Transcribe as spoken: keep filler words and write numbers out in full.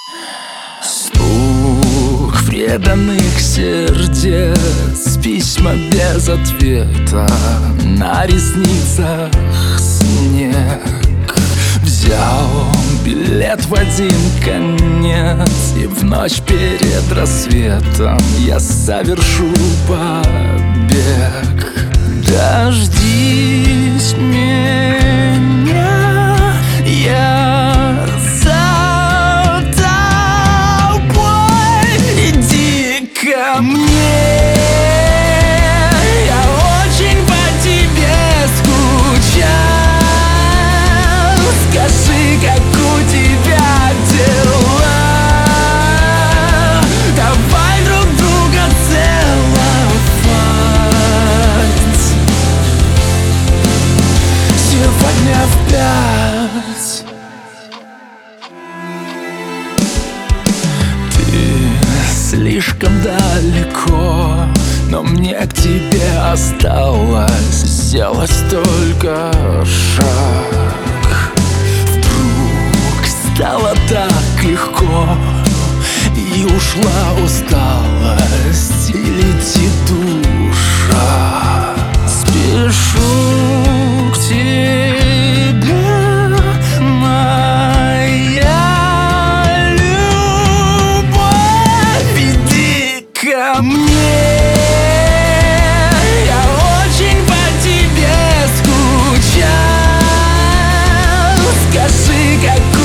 Стук преданных сердец, письма без ответа, на ресницах снег. Взял билет в один конец, и в ночь перед рассветом я совершу побег. Дождись меня, я за тобой. Иди ко мне, я очень по тебе скучал. Скажи, как у тебя дела, давай друг друга целовать. Сегодня в пять. Ты слишком далеко, но мне к тебе осталось сделать только шаг. Вдруг стало так легко, и ушла усталость, и летит душа. Спешу к тебе, моя любовь. Иди ко мне, я очень по тебе скучал. Скажи, как